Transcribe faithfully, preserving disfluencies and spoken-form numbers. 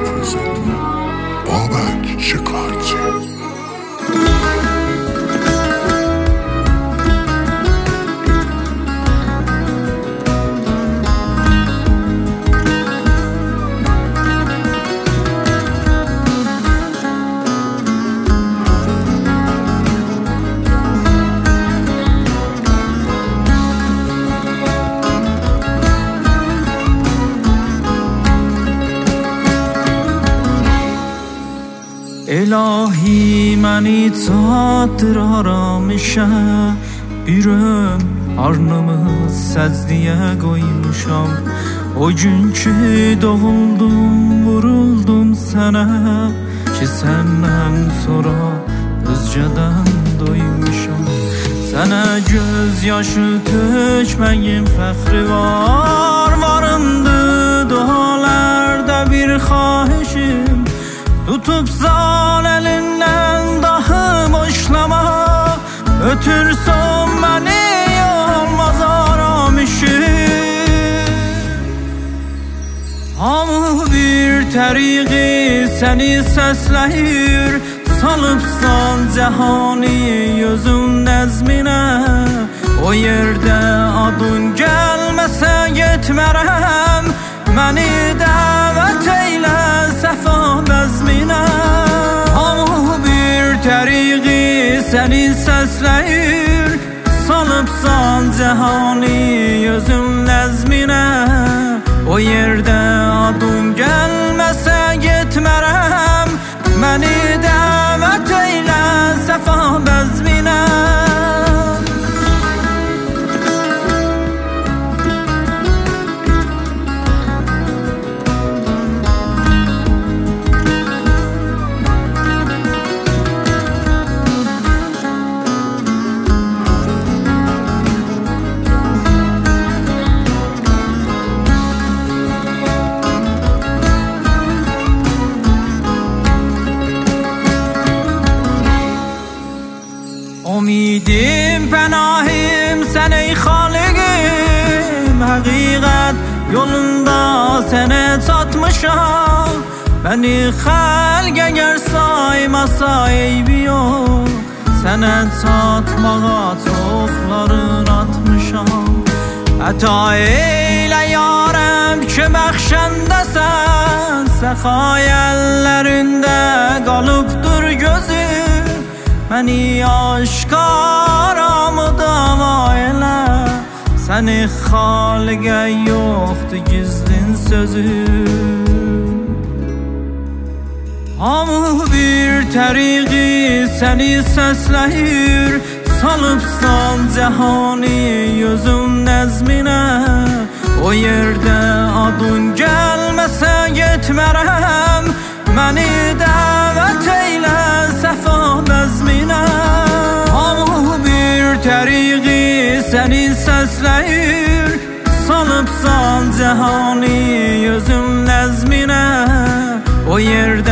presenting Babak Shikarchi. İlahi məni çatdır aramışa, birəm arnımı səcdiyə qoymuşam. O gün ki doğuldum, vuruldum sənə, ki səndən sonra özcədən doymuşam. Sənə göz yaşı tökməyin fəxri var, varımdı dualarda bir xahişim. Tutup zal elinden dahi boşlama, ötürsən məni olmaz aramışım. Hamı bir təriqi səni səsləyir, salıbsan cəhani özün nəzminə. O yerdə adın gəlməsə getmərəm, məni dəvət eylə səfa bəzminə. Hamı bir təriqi səni səsləyir, salıbsan cəhani özün nəzminə. O yerdə adın gəlməsə getmərəm, məni dəvət eylə səfa bəzminə. Ümidim, pənahim sən ey xaliqim, həqiqət yolunda sənə çatmışam. Bəni xəlq əgər saymasa eybi yox, sənə çatmağa çoxların atmışam. Əta eylə yarəm ki bəxşəndəsən, səxay əllərində qalıbdır gözüm. Məni aşkara dava elə, səni xaliqə yoxdur gizlin sözüm. Hamı bir təriqi səni səsləyir, salıbsan cəhani özün nəzminə. O yerdə adın gəlməsə getmərəm, məni dəvət eylə səfa bəzminə. Hamı bir təriqi səni səsləyir, salıbsan cəhani özün nəzminə. O yerdə